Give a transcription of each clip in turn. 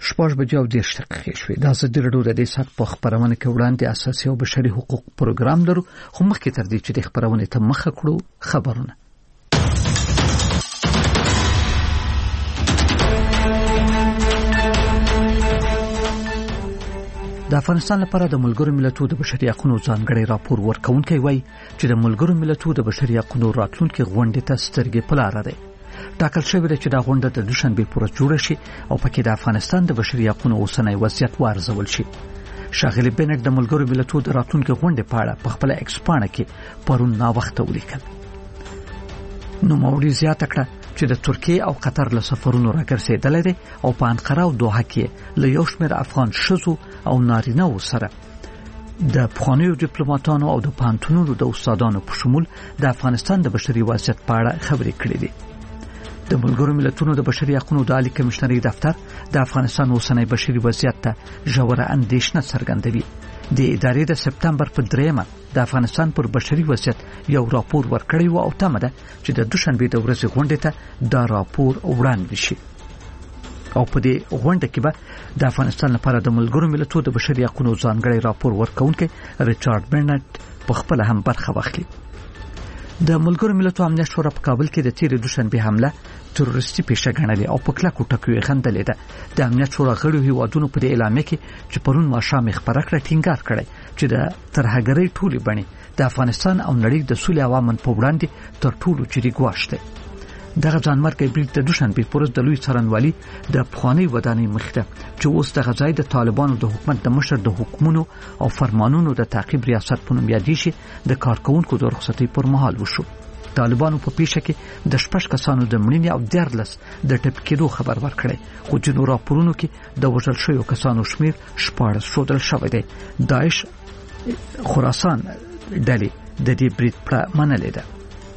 6:10 شوې. دا ازادي راډیو د دې سات په خبرونه کې وړاندې اساسي او بشري حقوق پروګرام لرو، خو مخکې تر دې چې د خبرونه ته مخه کړو خبرونه. د افغانستان لپاره د ملګرو ملتونو د بشري حقوقو ځانګړی راپور ورکونکي وایي چې د ملګرو ملتونو د بشري حقوقو راتلونکي غونډې ته سترګې په لاره ده. ټاکل شوی دی چې دا غونډه د دوشنبه پورې جوړه شي او پکې د افغانستان د بشري حقوقو اوسنی وضعیت وارزول شي. شاغلی بنټ د ملګرو ملتونو د راتلونکي غونډې په اړه په خپل ایکس پاڼه کې پرون نا وخت ولیکل. نو موري زیاته کړه چې د ترکیه او قطر له سفرونو راګرځېدل دي او په انقره او دوحه کې له یو شمېر افغان شذو او نارینه‌و سره د پخوانیو ډیپلوماټانو او د پانتونونو د استادانو په شمول د افغانستان د بشري وضعیت په اړه خبرې کړې دي. د ملګرو ملتونو د بشري حقوقو د عالی کمشنري دفتر د افغانستان اوسنی بشري وضعیت ته ژوره اندېښنه څرګندوي. د ادارې د سپتمبر په 3 د افغانستان پر بشري وضعیت یو راپور ورکړی و او تمه ده چې د دوشنبه د ورځې غونډې ته دا راپور وړاندې شي. او په دې غونډه کې به د افغانستان لپاره د ملګرو ملتونو د بشري حقوقو ځانګړی راپور ورکونکي ریچارډ برنټ په خپل هم برخه واخلي. د ملګرو ملتونو امنیت شورا په کابل کې د تیر دوشنبه حمله تروریستي پیښه ګڼلې او په کلکو ټکوي خندلې ده. د امنیت شورا غړو هیوادونو په دې اعلامیه کې چې پرون ماښام خبره کړه ټینګار کړی چې د ترهګرۍ ټولې بڼې د افغانستان او نړۍ د سولې او امن په وړاندې تر ټولو جدي ګواښ دی. دغه ځانمرګي بریټ د دوشنبه پورز د لوی څارنوالي د پخوانی ودانۍ مخته چې اوس د غزای د طالبانو د حکومت د مشر د حکومتونو او فرمانونو د تعقیب ریاست په نوم یادې شي د کارکونکو د رخصتۍ پر مهال وشو. طالبانو په پیښه کې د 6 کسانو د مړینې او 14 د ټپ کېدو خبر ورکړی، خو جنو راپورونو کې د وژل شویو کسانو شمیر 14 شودل شوی دی. داعش خراسان ډلې د دې بریټ پر منلې ده.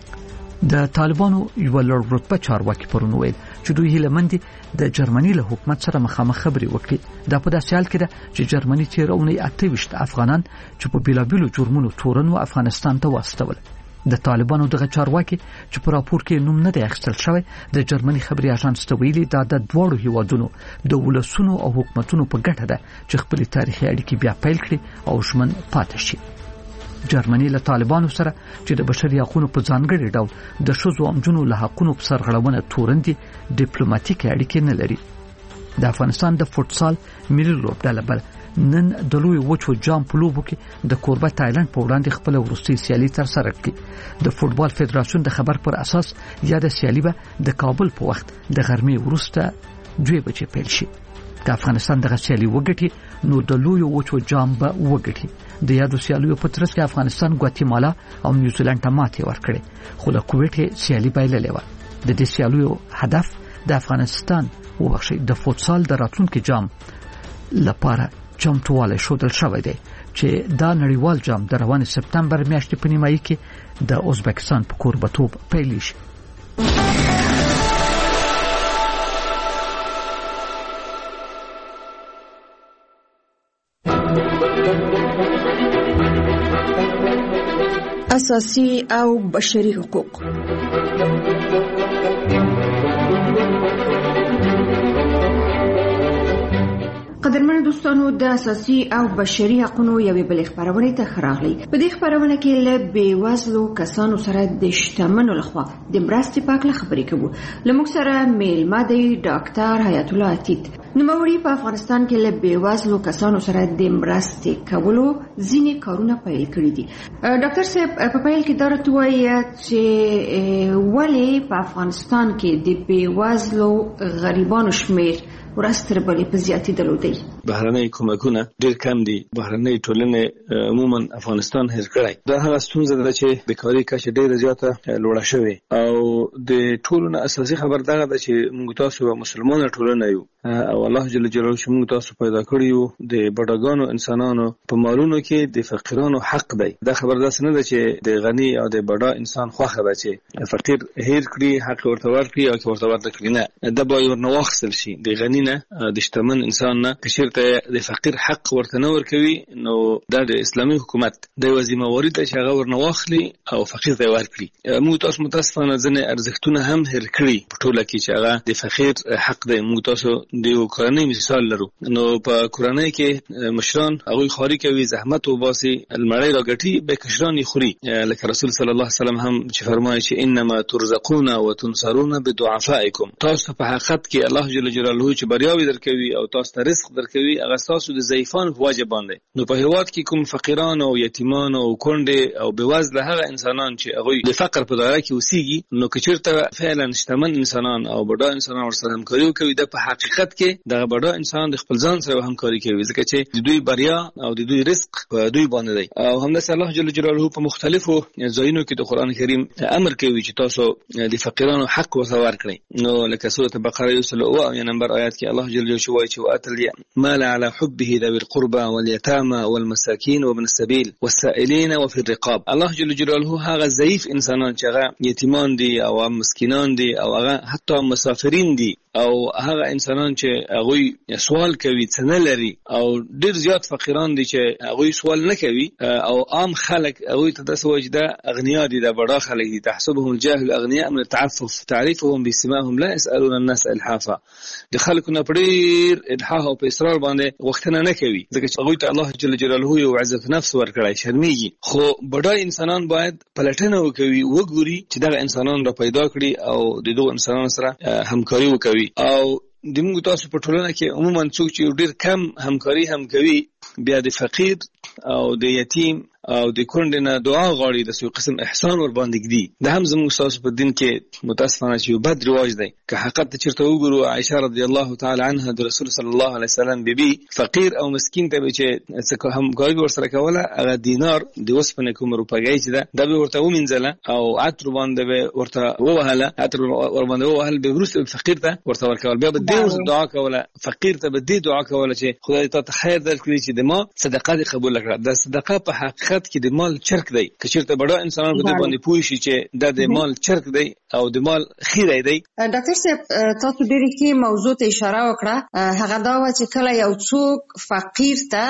د طالبانو یو لوړ رتبه چارواکي پرون ویل چې دوی هیله مند دي د جرمني له حکومت سره مخامخ خبرې وکړي. دا په داسې حال کې ده چې جرمني تیرونه 28 افغانان چې په بیلابیلو جرمونو تورن و افغانستان ته واستول. د طالبانو دغه چارواکي چې په راپور کې نوم نه دی اخیستل شوی د جرمني خبري اژانس ته ویلي دا د دوړو هیوادونو د ولسونو او حکومتونو په ګټه ده چې خپل تاریخي اړیکې بیا پیل کړي او ژمن پاتې شي. جرمني له طالبانو سره چې د بشري حقوقو په ځانګړي ډول د شذو او جنو له حقوقو په سرغړونه تورندي ډیپلوماټیک اړیکې نه لري. د افغانستان د فوټسال ملي لوبډله بل نن د لوی وچو جام په لوبو کې د کوربه تایلند په وړاندې خپل وروستي سیالي تر سره کړي. د فوټبال فدراسیون د خبر پر اساس یاد سیالي به د کابل په وخت د غرمې وروسته 2 بجې پیل شي. د افغانستان د سیالي وګټي نو د لوی وچو جام به وګټي. د یادو سیالیو په ترڅ کې افغانستان ګواتیمالا او نیوزیلند ته ماتې ورکړي، خو له کویټ سیالي بایللې و. د دې سیالیو هدف د افغانستان د فوتسال د راتلونکي جام لپاره چمتواله شودل شوی دی چې دا نړیوال جام د روان سپتمبر میاشتې په نیمایي کې د ازبکستان په کوربتوب پیل شي. اساسي او بشري حقوق. قدرمن دوستانو، د اساسي او بشري حقوقو یوې بلې خبرونه ته خراغلي. په دې خبرونه کې له بیوزلو کسانو سره د شتمنو لخوا د مرستې په اړه خبرې کوو. لموږ سره میلمه دی ډاکټر حیات الله عتیق. نوموړي په افغانستان کې له بیوزلو کسانو سره د مرستې کولو ځینې کارونه پیل کړي دي. ډاکټر صاحب په پیل کې دا راته وایي چې ولې په افغانستان کې د بیوزلو غریبانو شمیر ورستر بلې په زیاتېدلو دی. بهرنۍ کومکونه ډېر کم دي. بهرنۍ ټولنې عموما افغانستان هېر کړی. دا هغه ستونزه ده چې بیکاري کچه ډېره زیاته لوړه شوې او د ټولو نه اساسي خبر دغه ده چې موږ تاسو یو مسلمانه ټولنه یو او الله جل جلاله چې موږ تاسو پیدا کړی یو د بډاګانو انسانانو په مالونو کې د فقیرانو حق دی. دا خبر داسې نه ده چې د غني او د بډا انسان خوښه ده چې فقیر هېر کړي حق ورته ورکړي او ورته ورته کړي. نه، دا به ورنه واخیستل شي. د غني سړي نه د شتمن انسان نه کشرته د فقیر حق ورته نه ورکوي نو دا د اسلامي حکومت د وظیفه ته چې هغه ورنواخلي او فقیر ته ورکړي. موږ تاسو متاسفانه ځنې ارزښتونه هم هېر کړي په ټوله کې چې هغه د فقیر حق دی. موږ تاسو د کورنۍ مثال لرو نو په کورنۍ کې مشران هغوی خواري کوي، زحمت وباسي، المړی راګټي، به کشران یې خوري. لکه رسول صلی الله علیه وسلم هم چې فرمایي چې انما ترزقون وتنصرون بدعفائکم، تاسو په حقیقت کې الله جل جلاله چې بریاوي درکوي او تاسو ته رزق درکوي هغه تاسو د ضعیفانو په وجه باندې. نو په هیواد کې کوم فقیران او یتیمان او کونډې او بېوزله هغه انسانان چې هغوی د فقر په دایره کې اوسېږي نو که چېرته فعلا شتمن انسانان او بډا انسانان ورسره همکاري وکوي دا په حقیقت کې دغه بډا انسان د خپل ځان سره همکاري کوي ځکه چې د دوی بریا او د دوی رزق په دوی باندې دی. او همداسې الله جل جلاله په مختلفو ځایونو کې د قرآن کریم امر کوي چې تاسو د فقیرانو حق ورته ورکړئ. نو لکه سورة بقره 107 نمبر آیات کې الله جل جلاله وایي چې وآتوا المال على حبه ذوي القربى واليتامى والمساكين وابن السبيل والسائلين وفي الرقاب. الله جل جلاله هغه ضعیف انسانان چې هغه یتیمان دي او مسکینان دي او هغه حتی مسافرین دي او هغه انسانان چې هغوی سوال کوي څه نه لري او ډیر زیات فقیران دي چې هغوی سوال نه کوي او عام خلک هغوی ته داسې وایي چې دا اغنیا دي، دا بډا خلک دي. تحسبهم الجاهل اغنیاء من التعفف تعرفهم بسماهم لا يسألون الناس الحافا. د خلکو نه ډیر الحاح او په اصرار باندې غوښتنه نه کوي ځکه چې هغوی ته الله جل جلاله یو عزت نفس ورکړی، شرمېږي. خو بډا انسانان باید پلټنه وکوي، وګوري چې دغه انسانان را پیدا کړي او د دغو انسانانو سره همکاري وکوي. او د موږ تاسو په ټولنه کې عموما څوک چې ډیر کم همکاري هم کوي بیا د فقیر او د یتیم او د کونډې نه دعا غواړي د څه قسم احسان ور باندې ږدي. دا هم زموږ تاسو په دین کې متاسفانه چې یو بد رواج دی. که حقیقت چیرته وګورو عائشه رضی الله تعالی عنها د رسول صلی الله علیه وسلم بیبي فقیر او مسکین ته چې څه همکاري ورسره کوله هغه دینار د وسپنې کوم روپۍ چې ده به ورته ومنځله او عطر باندې به ورته ووهله، عطر ور باندې ووهل به وروسته فقیر ته ورته ورکول. بیا به دې دعا کوله، فقیر ته به دې دعا کوله چې خدای ته خیر درکړي چې د ما صدقه دې قبول کړه. دا صدقه په حقیقت کې د مال چرک دی. که چېرته بډا انسانان په دې باندې پوه شي چې دا د مال چرک دی او د مال خیره دی. ډاکټر صاحب تاسو ډېرې ښې موضوع ته اشاره وکړه، هغه دا وه چې کله یو څوک فقیر ته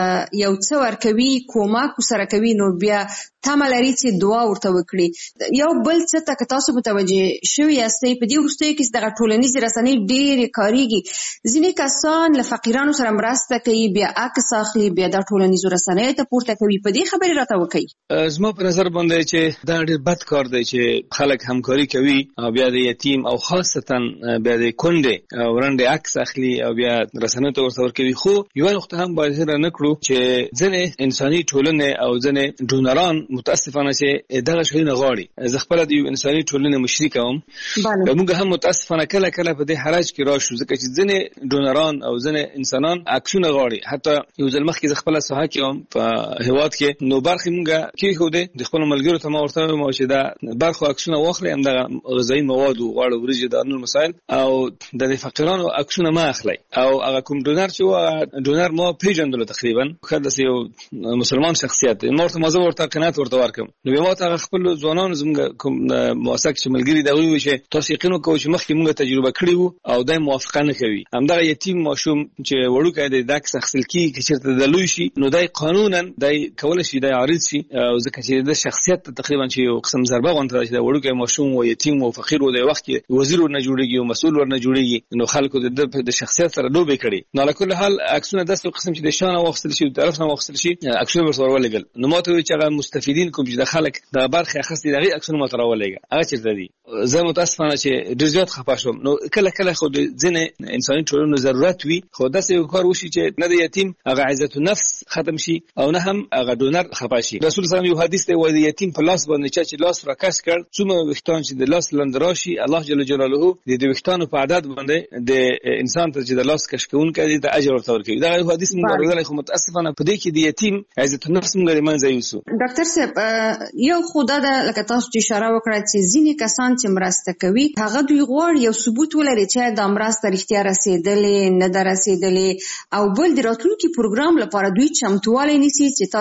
یو څه ورکوي، کومک ورسره کوي، نو بیا تمه لري چې دعا ورته وکړي. یو بل څه ته که تاسو متوجه شوي یاستئ په دې وروستیو کې دغه ټولنیزې رسنۍ ډېرې کارېږي، ځینې کسان له فقیرانو سره مرسته کوي، بیا عکس اخلي، بیا دا ټولنیزو رسنیو ته پورته کوي. په دې خبرې راته وکړئ. زما په نظر باندې چې دا ډېر بد کار دی چې خلک همکاري کوي او بیا د یتیم او خاصتا بیا د کونډې ورنډې عکس اخلي او بیا رسنیو ته ورته ورکوي. خو یوه نقطه هم باید هېره نه کړو چې ځینې انساني ټولنې او ځینې ډونران متاسفانه چې دغه شیونه غواړي. زه خپله د یو انساني ټولنې مشري کوم. موږ هم متاسفانه کله کله په دې حرج کې راشو ځکه چې ځینې ډونران او ځینې انسانان عکسونه غواړي. حتی یو ځل مخکې زه خپله ساحه کې وم په هېواد کې، نو برخې موږ کېښودې د خپلو ملګرو ته ما ورته وویل چې دا برخو عکسونه واخلئ، همدغه غذایي مواد و غوړ وریجې دا نور مسایل او د فقیرانو عکسونه مه اخلئ. او هغه کوم ډونر چې و هغه ډونر ما پېژندلو تقریبا، ښه داسې یو مسلمان شخصیت دی. ما ورته قناعت ورته ورکړم. نو بیا ما ته هغه خپلو ځوانانو زموږ کوم موثق چې ملګري دي هغوی وویل چې تاسو یقین وکوئ چې مخکې موږ تجربه کړې وو او دی موافقه نه کوي. همدغه یتیم ماشوم چې وړوکی دی د عکس اخیستل کېږي که چېرته د لوی شي نو دی قانونا دی کولی شي دی عارض شي، ځکه چې د شخصیت ته تقریبا چې یو قسم ضربه غوندې ده چې د وړوکی ماشوم و یتیم و فقیر و د وخت کې وزیر ورنه جوړېږي او مسؤل ورنه جوړېږي. نو خلکو د شخصیت سره لوبې کړي. نو علی کل حال عکسونه داسې قسم چې د شا نه واخیستل شي، د طرف نه واخیستل شي، عکسونه ورسره ولېږل. نو ما ته وویل چې هغه مستفیدین کوم چې د خلک د برخې اخیستې د هغې عکسونه ما ته راولېږه، هغه چېرته دي. زه متاسفانه چې ډېر زیات خفه شوم. نو کله کله خو د ځینې انساني ټولنو ضرورت وي، خو داسې یو کار وشي چې نه د یتیم هغه عزت النفس ختم شي او نه هم هغه ډونر خفه شي. رسول صلی الله علیه وسلم یو حدیث دی وایي د یتیم په لاس باندې چا چې لاس راکش کړ، څومره ویښتان چې د لاس لاندې راشي الله جل جلاله د ویښتانو په عدد باندې د انسان ته چې د لاس کش کوونکی دی د اجر ورته ورکوي. دغه یو حدیث موږ اورېدلی، خو متاسفانه په دې کې د یتیم عزت النفس موږ له منځه یوسو. ډاکټر صاحب یو خو دا ده لکه تاسو چې اشاره وکړه چې ځینې کسان چې مرسته کوي هغه دوی غواړي یو ثبوت ولري چې دا مرسته رښتیا رسېدلې نه ده رسېدلې، او بل د راتلونکي پروګرام لپاره دوی چمتووالی نیسي چې تاسو دا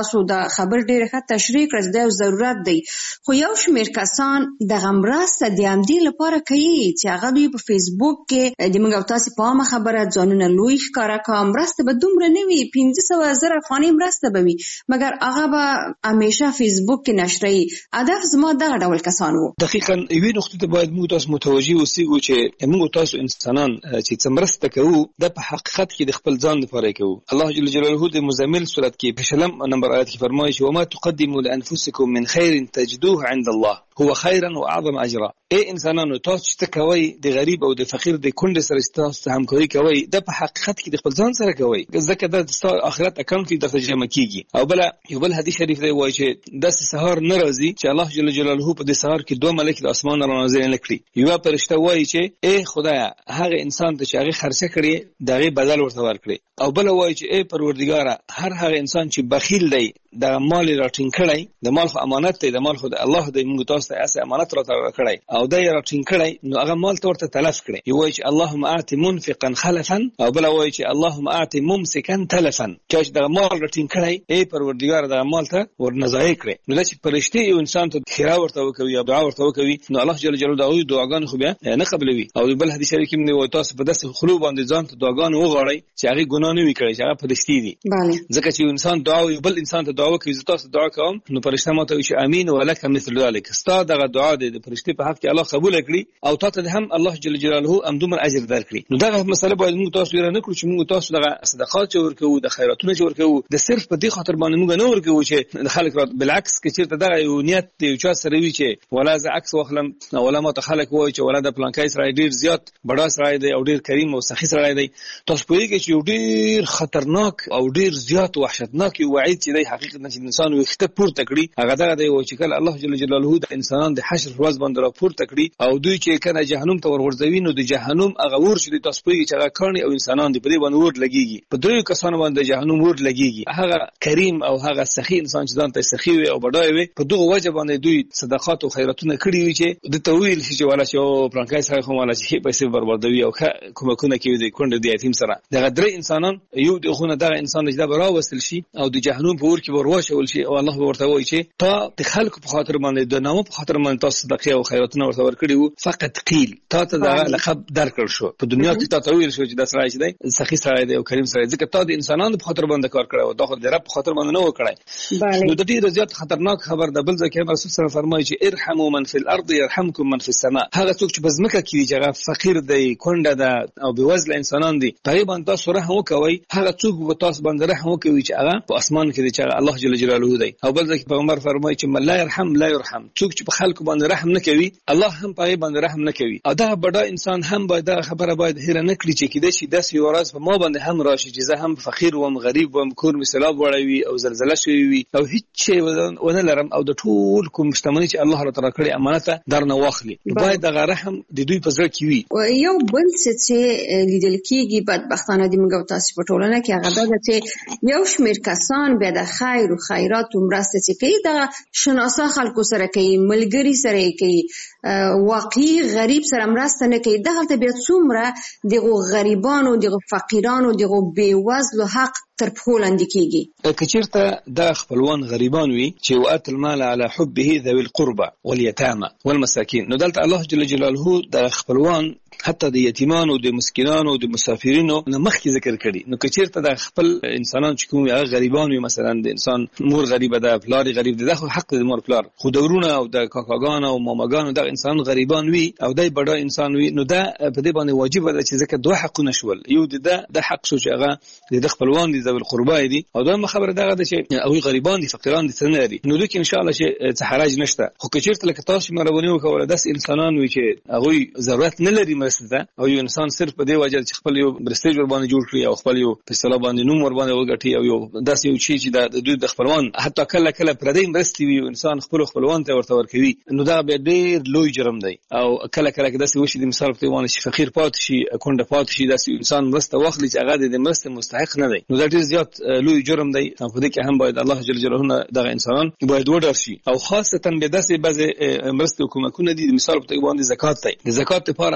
خبر ډېر ښه تشریح کړ د ضرورت دی. خو یو شمېر کسان دغه مرسته د همدې لپاره کوي چې هغه دوی په فیسبوک کې د موږ او تاسې په عامه خبره ځانونه لوی ښکاره کا مرسته به دومره نه وي 500,000 افغانۍ مرسته به وي مګر هغه به همیشه فیسبوک کې نشري. هدف زما دغه ډول کسان وو. دقیقاً یوې نقطې ته باید موږ تاسو متوجي اوسېږو چې موږ تاسو انسانان چې څه مرسته کوو د په حقیقت کې د خپل ځان لپاره کوو. الله جل جلاله د مزمل سورت کې په 20 نمبر آیت کې فرمایي چې وما تقدموا لانفسکم من خیر تجدوه عند الله هو خیرا واعظم اجرا. ای انسانانو تاسو چې کوي د غریب او د فقیر د کونډې سره تاسو همکاري کوي د په حقیقت کې د خپل ځان سره کوي ځکه د آخرت اکاونټ کې د ترجمه کیږي. او بل حدیث شریف دی وایي چې د سحر ناراضي چې الله جل جلاله په د سحر کې دوه ملائکه د اسمان را نازل نکړي. یو فرشته وایي چې ای خدایا هغه انسان ته چې هغه خرڅه کړي دغه بدل ورته ورکړي. او بل وایي چې ای پروردګار هغه انسان چې بخیل دی د مال راټینګ کړي د مال خو امانت دی د مال خو د الله دی موږ تاسو ته اسه امانت راته کړی او د راټینګ کړي نو هغه مال ورته تلف کړي. یو وایي چې اللهم اعط منفقا خلفا او بل وایي چې اللهم اعط ممسكا تلفا چې د مال راټینګ کړي ای پروردګار د مال ته ورنځای کړي. نو چې فرشتي یو انسان ته خیره ورته وکوي او دعا ورته وکوي نو الله جل جلاله دغه دعاګان خو بیا نه قبلوي. او بل حدیث شریف کې موږ تاسو په داسې خلو باندې ځان ته دعاګان وغواړي چې هغه ګناه نه وي کړی چې هغه فرشتي دي. ځکه چې انسان دعا او بل انسان ته دعا وکوي تاسو دعا کوم نو فرشته ماته وي چې امين ولک مثل ذلك ستا دغه دعا د فرشتي په حق کې الله قبول کړي او تاسو هم الله جل جلاله امدومر اجر درکړي. نو دغه مسله باید موږ تاسو لري نه کړو چې موږ تاسو دغه صدقات ورکوو د خیراتونو ورکوو د صرف په دې خاطر باندې موږ نه ورکوو چې خلک بالعکس کې چیرته دغه یو نیت دی چې سره وی چې ولا ز عکس واخلم ولا ما ته خلک وای چې ولا د پلانکای سره ډیر زیات بڑا سره دی او ډیر کریم او سخی سره دی. تاسو په دې کې چې ډیر خطرناک او ډیر زیات وحشتناک وعید چې دی حقیقت نه چې انسان وخته پورته کړي هغه دغه دی چې کله الله جل جلاله د انسانان د حشر ورځ باندې را پورته کړي او دوی چې کنه جهنم ته ورغورځوي نو د جهنم هغه ور شي تاسو په چې هغه کړي او انسانان دی په دې باندې ور لګيږي په دوی کسانو باندې جهنم ور لګيږي. هغه کریم او هغه سخی انسان چې ځان ته سخی وي او بډای وي په دغه وجه باندې دوی صدقات او خیراتونه کړی وي چې د تویل چې ولا چې پلانکای سره کوم ولا چې پیسې بربادوي او کومه کوي د کونډې د یتیم سره دغه درې انسانان یو دغه دغه انسان چې دا برا وصل شي او د جهنم په ور کې ورواچول شي او الله ورته وایي چې تا د خلکو په خاطر باندې د نامو په خاطر باندې تاسو صدقه او خیراتونه ورته ورکړي وو فقط قیل تا ته دا لقب درکړ شو په دنیا کې تا تویل شو چې دا سره دی سخی سره دی او کریم سره ځکه تا د انسانانو په خاطر باندې کار کړو دا خو د رب په خاطر باندې نه وکړای. نو د دې زیات خطرناک خبر د بل ځکه رسول سره فرمایي چې ارحموا من فی الارض يرحمكم من فی السماء. هغه څوک چې بزمکه کې چې هغه فقیر دی کونډه ده او بوزله انسانان دي تقریبا تاسو رحم وکوي هغه څوک به تاسو باندې رحم وکوي چې هغه په اسمان کې دی چې الله جل جلاله دی. او بل ځکه پیغمبر فرمایي چې من لا يرحم لا يرحم څوک چې په خلکو باندې رحم نه کوي الله هم په باندې رحم نه کوي. او دا بډا انسان هم باید خبره باید هیر نه کړی چې کده شي داسې ورځ په ما باندې هم راشي چې زه هم فقیر وم غریب وم کور مثلا وړوي او زلزلہ شوی وي او هیڅ شی ونه لرم او د ټول کوم شتمنۍ چې الله تعالی کړی امانت درنه واخلي باید دغه رحم د دوی په ځای کې وي. یو بل څه لیدل کېږي بدبختانه د موږ تاسو په ټولنه کې هغه دا چې یو شمېر کسان به د خیر او خیرات مرسته کوي د شناسا خلکو سره کوي ملګری سره کوي واقعي غریب سره مرسته نه کوي. دغه ته بیا څومره دغه غریبانو دغه فقیرانو دغه بیوزلو حق تر پښو لاندې کیږي. کچیرته د خپلوان غریبان وي چې وات المال على حبه ذوي القربى واليتامى والمساكين نو دلته الله جل جلاله د خپلوان حتی د یتیمانو د مسکینانو د مسافرینو نه مخکې ذکر کړي. نو کچیرته د خپل انسانان چې کوم هغه غریبان وي مثلا د انسان مور غریبه ده پلار غریب ده خو حق د مور پلار خو دورونه او د کاکاګان او ماماګان د انسان غریبان وي او دای بډا انسان وي نو دا په دې باندې واجب ده چې ځکه دوه حقونه شول یو د حق شو چې هغه د خپلوان دي ذوي القربى دي او دا خبره دغه ده چې او غریبان دي فقیران دي څنګه دي نو دوی ان شاء الله چې حرج نشته. خو کچیرته لکه تاسو مروونی وکول داس انسانان وي چې هغه ضرورت نه لري مرسته او یو انسان صرف په دې وجه چې خپل یو برستیج ور باندې جوړ کړي او خپل یو په اصطلاح باندې نوم ور باندې وګټي او یو داس یو شی چې د دوی د خپلوان حتی کله پردې مرستي وي انسان خپلوان ته ورته ورکوي نو دا به ډېر لوی جرم دی. او کله داسې وشي د مثال په توګه چې فقیر پات شي کونډه پات شي داسې انسان مرسته واخلي چې هغه د مرسته مستحق نه دی نو دا ډېر زیات لوی جرم دی. په دې کې هم باید الله جل جلاله دغه انسانان باید وډار شي او خاصه به داسې بعض مرسته حکومتونه دي مثال په توګه باندې زکات دی. د زکات لپاره الله جل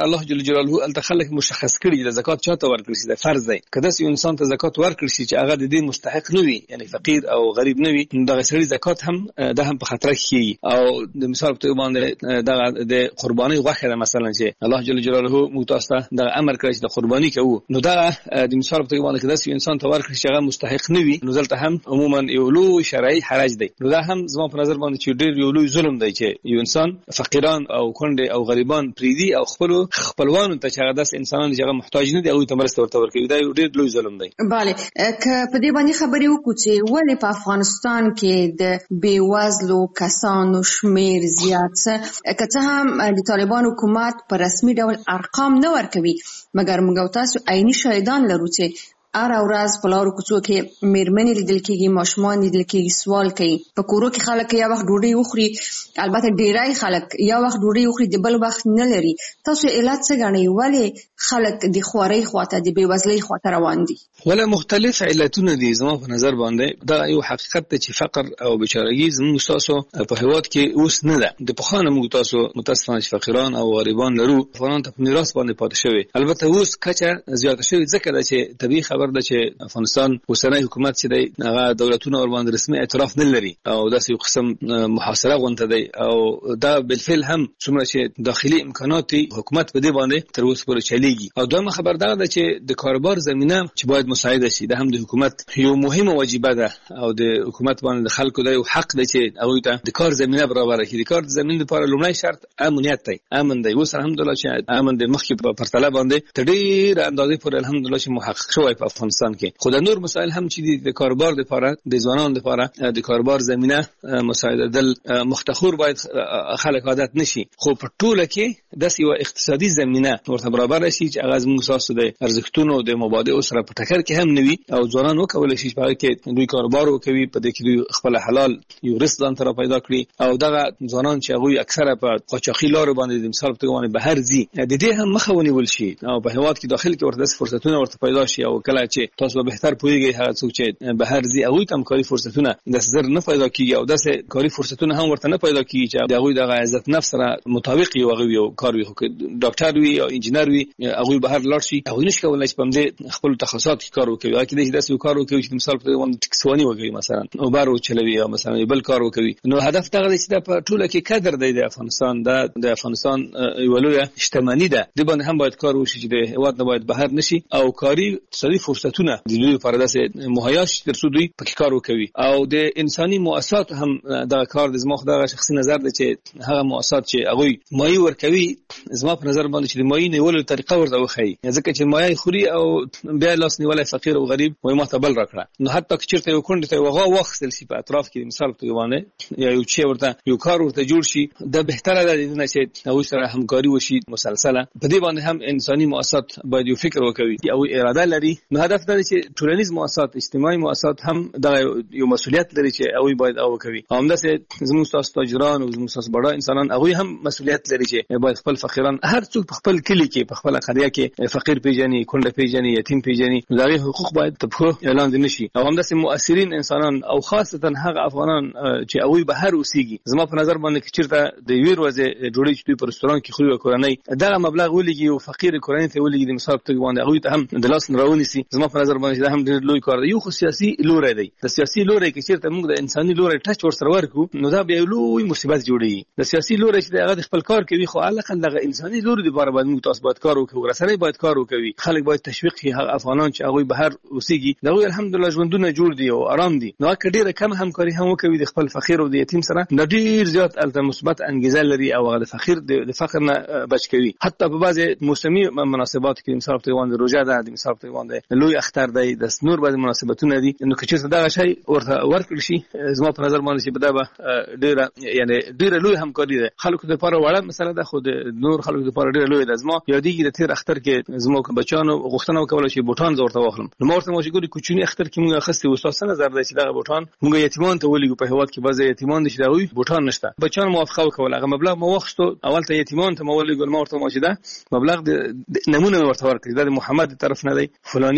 جلاله الته خلک مشخص کړي د زکات چاته ورکړي چې د فرض دی کله چې انسان ته زکات ورکړي چې هغه د دې مستحق نه وي یعنی فقیر او غریب نه وي دغه سړي زکات هم د هم په خطر کې او د مثال په باندې دغه د قرباني غوښه ده مثلا چې الله جل جلاله متاسته د امر کړی چې د قرباني کوو نو دا د مثال په باندې کله چې انسان ته ورکړي چې هغه مستحق نه وي نو دلته هم عموما یو لوی شرعي حرج دی نو دا هم زما په نظر باندې چې ډېر یو لوی ظلم دی چې یو انسان فقیران او کونډې او غریبان پریدي او خپلوانو ته چې هغه داس انسانان چې هغه محتاج نه دي او ته مرسته ورته ورکوي دا یو ډېر لوی ظلم دی. bale که په دې باندې خبرې وکړو چې ولې په افغانستان کې د بیوزلو کسانو شمیر زیات څه که څه هم د طالبان حکومت په رسمي ډول ارقام نه ورکوي مګر موږ تاسو عیني شاهدان لرو چې هر ورځ په لارو کوڅو کې میرمنې لیدل کېږي ماشومان لیدل کېږي سوال کوي په کورو کې خلک یا وخت ډوډۍ وخوري البته ډیری خلک یا وخت ډوډۍ وخوري د بل وخت نه لري تاسو علت څه ګڼئ ولې خلک د خوارۍ خواته د بیوزلۍ خواته روان دي؟ ولا مختلف علتونه دي زما په نظر باندې دا یو حقیقت دی چې فقر او بیچارهګي زموږ تاسو په هیواد کې اوس نه ده د پخوانه موږ تاسو متاسفانه فقیران او غریبان لرو افغانان ته په میراث باندې پاتې شوی البته اوس کچه زیاته شوی ځکه چې طبيعي خبر ده چې افغانستان اوسنۍ حکومت چې دی هغه دولتونه ور باندې رسمي اعتراف نه لري او داسې یو قسم محاصره غونډه دی او دا بالفعل هم څومره چې داخلي امکانات حکومت په دې باندې تر اوسه پورې چلیږي او دویمه خبر ده چې د کاروبار زمينه چې باید مساعده شي دا هم د حکومت یو مهمه واجبه ده او د حکومت باندې د خلکو د حق دی چې هغه ته د کار زمينه برابر کړي د کار زمينه لپاره لومړی شرط امنیت دی امن دی اوس الحمدلله چې امن د مخکې په پرتله باندې تدیر اندازې پر الحمدلله چې محقق شوی په افغانستان کې خو د نور مسائل هم چې د کاروبار لپاره د ځوانانو لپاره د کاروبار زمينه مساعده دل مختخور باید خلک عادت نشي خو په ټوله کې د یو اقتصادي زمينه ورته برابر شي چې هغه موږ تاسو د ارزښتونو د مبادئ سره په ټکر کې هم نوي او ځوانان وکولای شي چې دوی کاروبار وکوي په دې کې دوی خپل حلال یو رزق ځان ته پیدا کړي او دغه ځوانان چې هغه اکثره په قاچاقي لارو باندې د مثال په توګه بهر ځي د دې هم مخه ونیول شي او په هیواد کې داخل کې ورته فرصتونه ورته پیدا شي او کله چې تاسو به بهتر پوهیږئ هغه څوک چې بهر ځي هغه تم کاری فرصتونه د زر نه پیدا کیږي او داسې کاری فرصتونه هم ورته نه پیدا کیږي چې هغه د عزت نفس سره مطابق یو هغه یو کار وي ډاکټر وي او انجنیر وي هغه بهر لاړ شي هغه نشي کولای چې په دې خپل تخصصات کې کار وکړي اکه دې داسې کار وکړي چې مثال په توګه ټکسوانی وکړي مثلا او بارو چلوي او مثلا بل کار وکړي نو هدف دا دی چې په ټوله کې قدر دی د افغانستان د افغانستان یو لوی اجتماعي ده د باندې هم باید کار وشي چې د هیواد نه باید بهر نشي او کاری اقتصادي فرصتونه د دوی لپاره داسې مهیا شي تر څو دوی پکې کار وکړي او د انساني مؤسسات هم دا کار د زما خدای شخصي نظر دی چې هغه مؤسسات چې هغه مایي ورکوي زما په نظر باندې چې د مایي نیولو طریقه ورته وخی ځکه چې مایي خوري او بیا لاس نیولای فقیر او غریب وای ما ته بل راکړه نو حتی که چیرته یو کونډه ته وغه وخت سي په اطراف کې مثال په توګه یا یو چې ورته یو کار ورته جوړ شي د بهتره ده چې هغه سره همکاري وشي مسلسله په دې باندې هم انساني مؤسسات باید یو فکر وکړي او اراده لري نو هدف دا دی چې ټولنیز مؤسسات اجتماعي مؤسسات هم دا یو مسؤلیت لري چې هغه باید او کوي همداسې زموږ تاسو تاجران او زموږ تاسو بڑا انسانان هغه هم مسؤلیت لري چې باید خپل فقیران هر څوک په خپل کلی کې په خپل قريه کې فقیر پیژني کونډه پیژني یتیم پیژني دغه حقوق باید په اعلان نشي او همداسې مؤثرین انسانان او خاصتا هغه افغانان چې هغه به هر اوسېږي زما په نظر باندې چې چیرته د ویر وځي ډوډۍ چې په رستوران کې خوري کورنۍ دا مبلغ ولګي او فقیر کورنۍ ته ولګي د مثال په توګه باندې هغه ته هم د لاس راونی سي زما په نظر باندې دا هم ډېر لوی کار دی یو خو سیاسي لوري دی د سیاسي لوري کې چیرته موږ د انساني لوري ټچ ور سره ورکو نو دا به لوی مصیبت جوړي د سیاسي لوري چې هغه خپل کار کوي خو علاقه دغه انساني لوري د بار باندې موږ تاسو باید کار وکړو رسنۍ باید کار وکړي خلک باید تشویق شي هغه افغانان چې هغه بهر اوسېږي دا الحمدلله ژوندونه جوړ دي او آرام دي نو کډیره کم همکاري هم وکوي د خپل فقیر او د یتیم سره د ډیر زیات الته مثبت انګیزه لري او هغه د فقیر د فقر نه بچ کوي حتی په بعضي موسمي مناسبات کې مثال په توګه روزه ده د مثال په توګه لوی اختر دی د نور بعضي مناسبتونه دي نو که چېرته دا شی ورته ورکړل شي زما په نظر باندې چې بدا به ډیره یعنی ډیره لوی همکاري ده خلکو لپاره وړه مسله ده خو د نور خلکو لپاره ډیره لوی ده زما یادېږي د تیر اختر کې زما بچانو غوښتنه وکوله چې بوټان زورته واخلم نو مورته مو چې ګوري کوچنی اختر کې موږ اخستې استاد نظر دی چې دا بوټان موږ یتیمان ته ولګو په هواد کې بعضي یتیمان دي چې دا وي بوټان نشته بچان موافقه وکوله هغه مبلغ مو وخستو اول ته یتیمان ته مولګو مورته مو چې دا مبلغ د نمونه ورته ورکړي دا د محمد طرف نه دی فلاني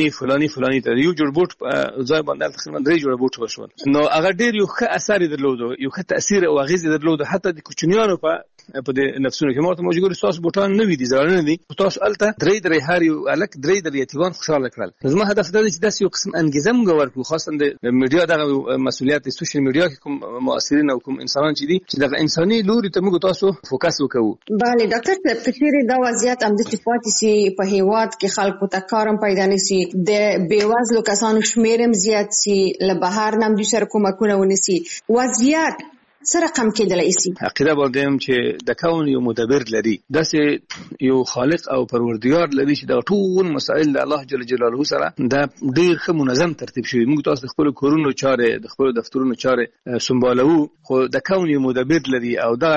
فلانی ته یو جوړ بوټ ځای باندې تقریبا 3 جوړ بوټ وشول. نو هغه ډیر یو ښه اثر درلود، یو ښه تاثیر او اغیز درلود حتی د کوچنیانو په د نفسونو کې. ماته موجود تاسو بوټان نه وي دي زړه نه دي، تاسو الته 3 هر یو الک 3 یتیوان خوشاله کړل. زما هدف دا دی چې داسې یو قسم انګیزه موږ ورکړو، خاصه د میډیا دغه مسؤلیت د سوشل میډیا کې کوم مؤثرین او کوم انسانان چې دي چې دغه انساني لوري ته موږ تاسو فوکس وکړو. bale ډاکټر صاحب کثیر دا وضعیت هم د پاتې سي په هیواد کې خلکو ته کارم پیدا نشي، د بیوازلو کسانو شمیرم زیات سي، له بهر نم د سر کومکونه ونسي، وضعیت سره کم کېدلای شي. عقیده باندې چې د کون یو مدبر لري، داسې یو خالق او پروردگار لري چې دا ټول مسائل د الله جل جلاله سره دا ډیر ښه منظم ترتیب شوی. موږ تاسو د خپل کورونو چارې د خپل دفترونو چارې سمبالو، خو د کون یو مدبر لري او دا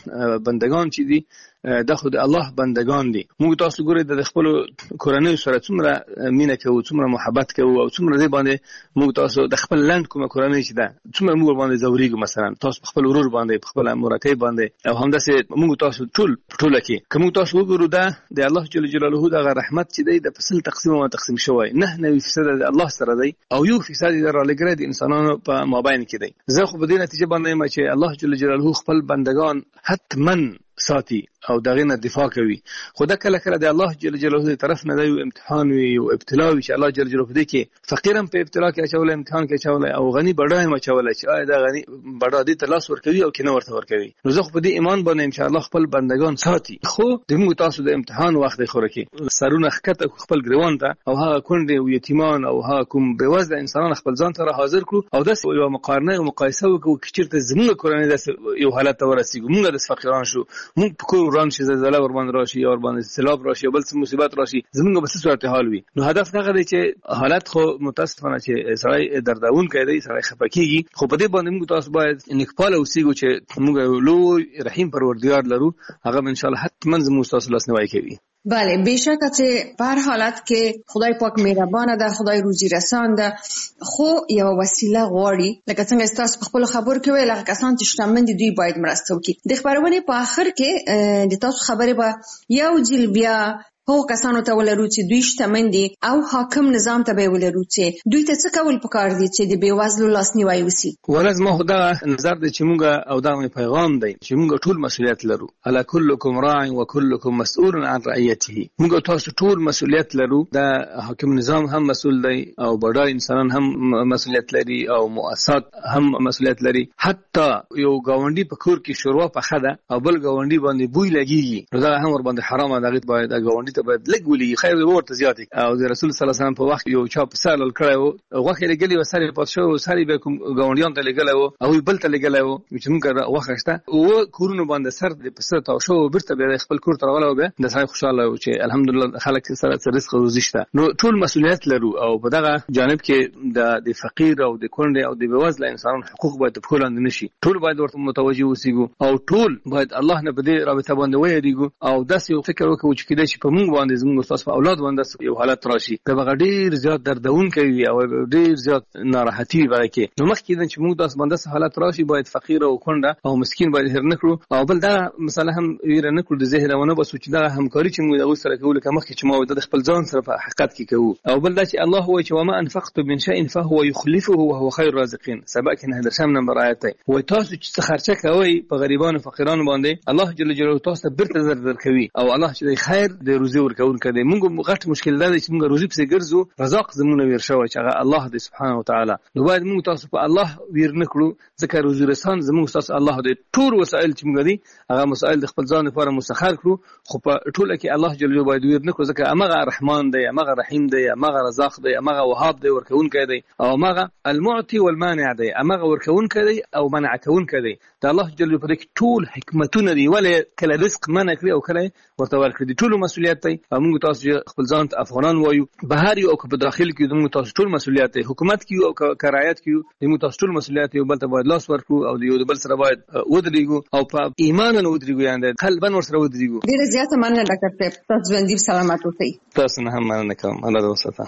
بندگان چې دي دا خو د الله بندگان دي. موږ تاسو ګورئ د خپل کورنۍ سره څومره مینه کوو، څومره محبت کوو او څومره دې باندې موږ تاسو د خپل لند کومه کورنۍ چې ده څومره موږ باندې زوريګو، مثلا تاسو خپل ورور باندې خپل مرکه باندې او همداسې موږ تاسو ټول کې کوم تاسو وګورو دا د الله جل جلاله د رحمت چې دی د فصل تقسیم شوی 9% د الله سره دی او 1% د رالګره د انسانانو په مابین کې دی. زه خو په دې نتیجه باندې ما چې الله جل جلاله خپل بندگان حتمن ساتي او دغه نه دفاع کوي. خو دا کله کله د الله جل جلاله طرف نه دی امتحان وي او ابتلا وي چې الله جل جلاله دې کې فقیرم په ابتلا کې اچول، امتحان کې اچول او غني بډای ما اچول چې آیا دا غني بډا دې تلاش ورکوي او کنه ورته ورکوي. نو زه خو په دې ایمان باندې ان شاء الله خپل بندگان ساتي. خو د موږ تاسو د امتحان وخت دی خوره کې سرونه خکته خپل ګریوان ته او هغه کونډې او یتیمان او هغه کوم بېوزله انسانان خپل ځان ته حاضر کړو او داسې یو مقارنه او مقایسه وکړو چې چیرته زموږ کورنۍ داسې یو حالت ته ورسیږو، موږ د فقیران شو، موږ په کور وران شي، زلزلہ ور باندې راشي یا ور باندې سیلاب راشي یا بل څه مصیبت راشي، زموږ به څه صورت حال وي. نو هدف دا دی چې حالت خو متاسفانه چې سړی دردون کوي، سړی خپکیږي، خو په دې باندې موږ تاسو باید نکپال اوسېږو چې موږ لوی رحیم پروردگار لرو، هغه ان شاء الله حتما زموږ تاسو لاس نیوي کوي. بله بېشکه چې په هر حالت کې خدای پاک مهربانه ده، خدای روزي رسان ده، خو یو وسیله غواړي. لکه څنګه تاسو په خپل خبرو کې ویل هغه کسان چې شتمن دي دوی باید مرسته وکړي. د خبرونه په اخر کې د تاسو خبره به یو جل بیا هو کسانو ته ولرو چې دوی شتمن دي او حاکم نظام ته به ولرو چې دوی ته څه کول پکار دي چې د بیوازلو لاسنیوي وسی. ولز ما خدا نظر دي چې موږ او دا پیغام دی چې موږ ټول مسؤلیت لرو. الا كلكم راع وكلكم مسؤول عن رعيته. موږ تاسو ټول مسؤلیت لرو. دا حاکم نظام هم مسؤل دی او بډای انسانان هم مسؤلیت لري او مؤسسات هم مسؤلیت لري. حتی یو گاونډي په کور کې شوروا پخه ده او بل گاونډي باندې بوی لګيږي، نو دا هم ور باندې حرامه ده. باید گاونډي ته باید لګولي خیر ورته زیات او د رسول صلی الله علیه وسلم په وخت یو چا په سال کړو غوخه لګلی وسره په شو ساري به کوم گاونډیان ته لګلو او بل ته لګلو چې موږ وخښته او کورونه باندې سر د پسر تا شو برته به خپل کور تر غلو به د سړي خوشاله او چې الحمدلله خلک سره رزق روزي شته. نو ټول مسؤلیت لرو او په دغه جانب کې د فقیر او د کونډې او د بېوزله انسانانو حقوق باید په کولند نشي. ټول باید ورته متوجي اوسېګو او ټول باید الله نه په دې رابطه باندې وایریږو او داسې یو فکر وکړو چې کله چې په موږ باندې زموږ استاد په اولاد باندې یو حالت راشي دا به ډیر زیات دردون کوي او ډیر زیات ناراحتي ورکه. نو مخکې چې موږ داس باندې حالت راشي باید فقیر او کونډه او مسکین باید هر نکړو او بل دا مثلا هم ویره نکړو د ذهنونه به سوچ دا همکاري چې موږ د سره کول کوم مخکې چې ما د خپل ځان سره په حقیقت کې کوو او بل دا چې الله هو چې وما انفقت من شيء فهو يخلفه وهو خير الرازقين. سبق نه در شم نمبر آیت وي تاسو چې خرچه کوي په غریبانو فقیرانو باندې الله جل جلاله تاسو برته زر کوي او الله چې خیر د روزي ورکون کړي. موږ غټ مشکل دا چې موږ روزي په ګرځو رزاق زمونه وير شوی چې هغه الله دې سبحانه وتعالى. نو باید موږ تاسو په الله وير نکړو ځکه روزي رسان زموږ تاسو الله دې ټول وسایل چې موږ دي هغه مسائل د خپل ځان لپاره مسخر کړو خو په ټوله کې الله جل جلاله باید وير نکړو ځکه هغه رحمان دی، هغه رحیم دی، هغه رزاق دی، هغه وهاب دی، ورکون کړي او هغه المعطي والمانع دی، هغه ورکون کړي او منع کون کړي. دا الله جل جلاله په دې ټول حکمتونه دی ولې کله رزق منع کړی او کله ورته ورکړي. ټول مسؤلیت دی. موږ تاسو خپل ځان افغانان وایو بهر یو او په داخل کې موږ تاسو ټول مسؤلیت دی. حکومت کې او کرایت کې موږ تاسو ټول مسؤلیت یو بل ته باید لاس ورکړو او یو بل سره باید ودرېګو او په ایمان نه ودرېګو یعنی قلبا ور سره ودرېګو. ډیره زیاته مننه ډاکټر صاحب، تاسو ژوندۍ سلامت اوسئ. تاسو نه هم مننه کوم. الله دې وساته.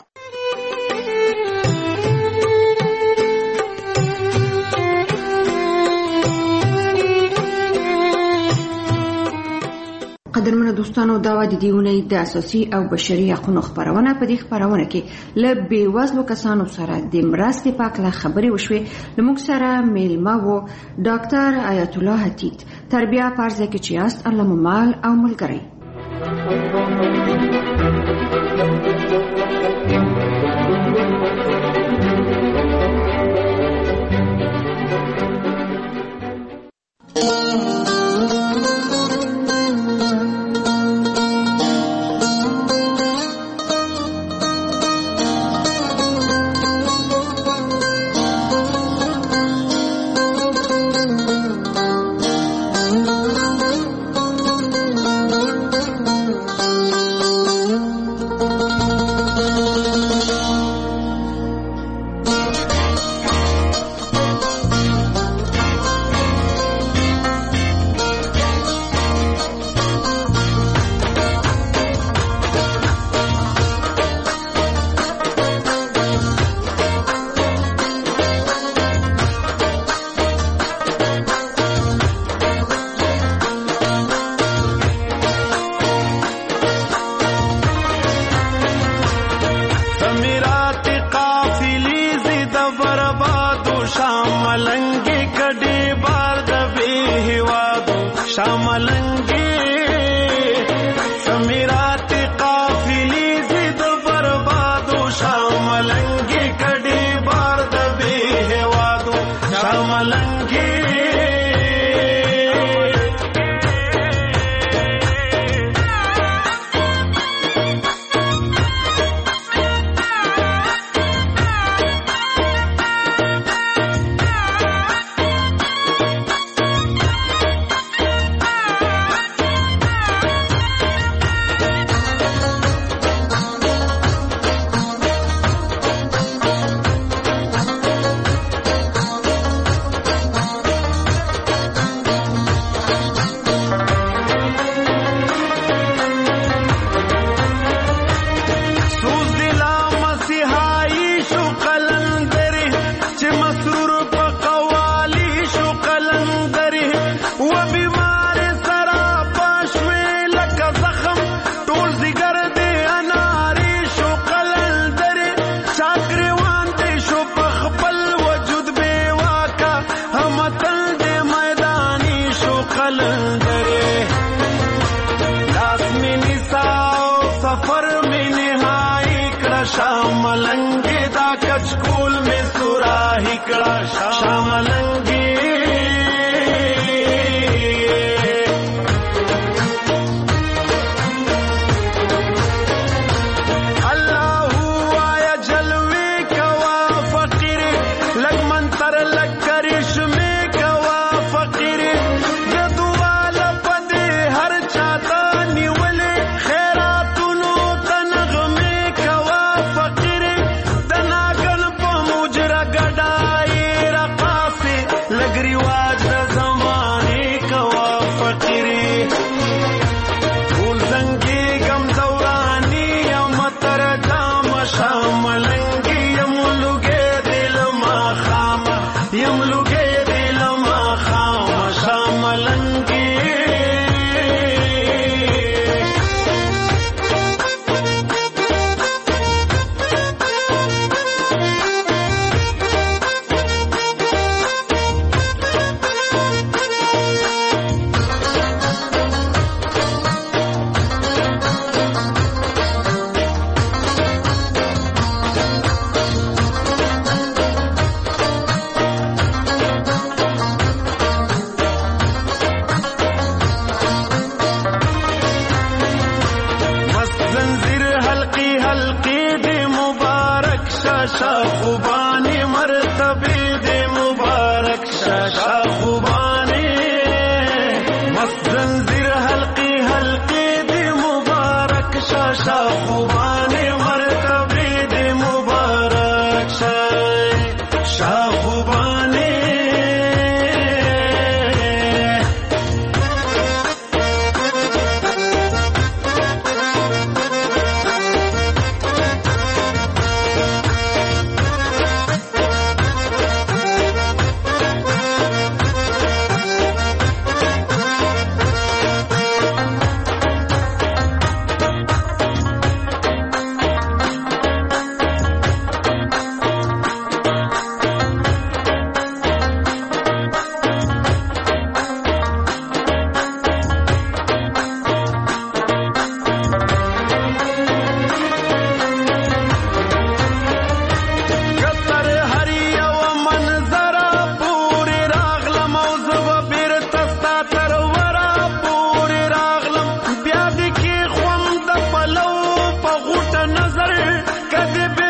قدرمنو دوستانو دا د دیونې د اساسي او بشري حقوقو خبرونه په دې خبرونه کې ل بیوزلو کسانو سره د مرستې په اړه خبرې وشوې. لموږ سره میلمه وو ډاکټر آیت الله حتیت، تربیه پارزه کې چې است الله مال او ملګری. دې